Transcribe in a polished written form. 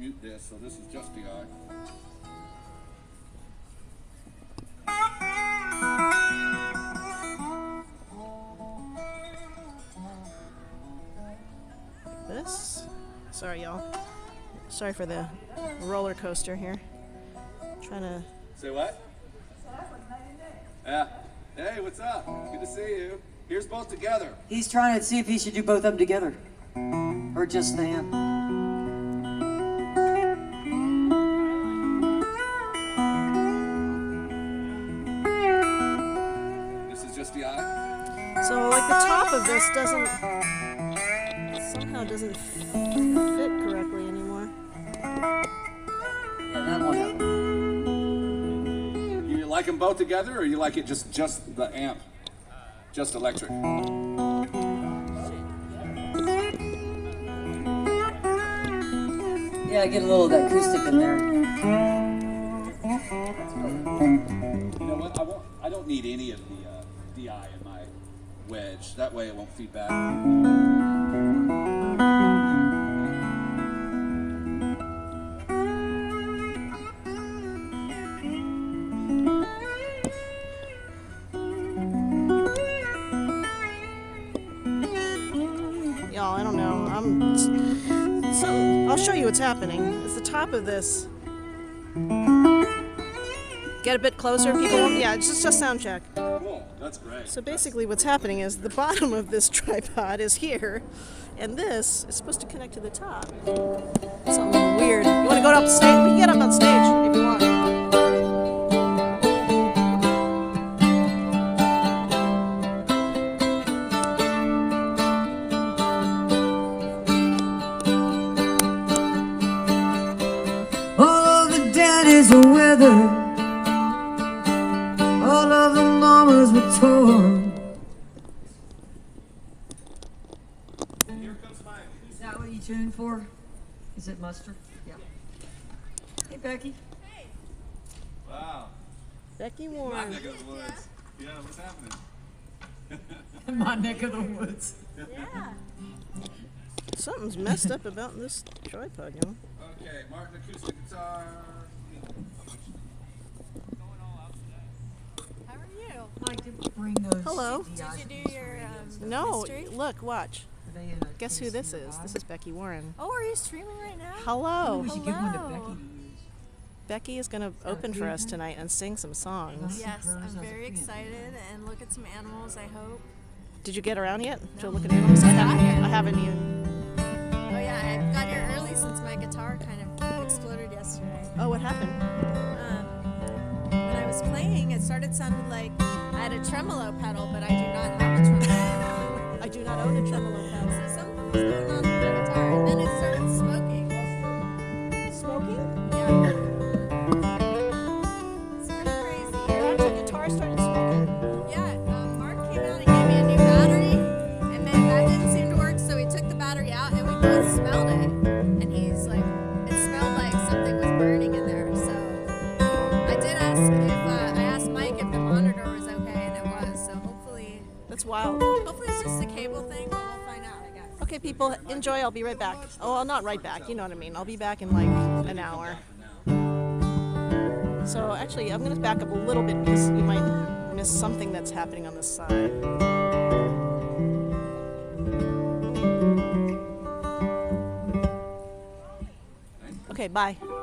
mute this, so this is just DI. This? Sorry, y'all. Sorry for the roller coaster here. Trying to... Say what? Yeah. Hey, what's up? Good to see you. Here's both together. He's trying to see if he should do both of them together. Or just the hand. This is just DI? So, like, the top of this somehow doesn't fit correctly anymore. Yeah, that won't happen. You like them both together, or you like it just the amp? Just electric? Yeah, get a little of that acoustic in there. You know what? I don't need any of the DI in my wedge. That way it won't feed back. Y'all, I don't know. I'll show you what's happening. It's the top of this. Get a bit closer, people. Yeah, it's just a sound check. Cool, that's great. So basically what's happening is the bottom of this tripod is here, and this is supposed to connect to the top. Something weird. You want to go up stage? We can get up on stage if you want. All of the daddies are weathered. All of the mamas were torn. Here comes Mike. Is that what you tuned for? Is it mustard? Yeah. Hey, Becky. Wow. Becky My Warren. neck of the woods. Yeah, what's happening? My neck of the woods. Yeah. Something's messed up about this tripod, y'all. Okay, Martin acoustic guitar. How are you? Mike, did we bring those? Hello. Did you do your No, mystery? look, watch. Are they in a Guess who case this in the is? bottom? This is Becky Warren. Oh, are you streaming right now? Hello. We should give one to Hello. Becky to use. Becky is going to open for us tonight and sing some songs. Yes, Hers I'm has a very preamp. excited and look at some animals, I hope. Did you get around yet to look at animals? I haven't even. Oh yeah, I got here early since my guitar kind of exploded yesterday. Oh, what happened? When I was playing, it started sounding like I had a tremolo pedal, but I do not have a tremolo. I do not own a tremolo pedal. So something was going on with my guitar, and then it started smoking. Smoking? Yeah. It's pretty crazy. Your actual guitar started smoking? Yeah, Mark came out and gave me a new battery, and then that didn't seem to work, so he took the battery out, and we both smelled it. And he's like, it smelled like something was burning in there. So I did ask I asked Mike if the monitor was okay, and it was. So hopefully That's wild. it's just a cable thing, but we'll find out, I guess. Okay, people, enjoy. I'll be right back. Oh, well, not right back. You know what I mean. I'll be back in like an hour. So actually, I'm going to back up a little bit because you might miss something that's happening on this side. Okay, bye.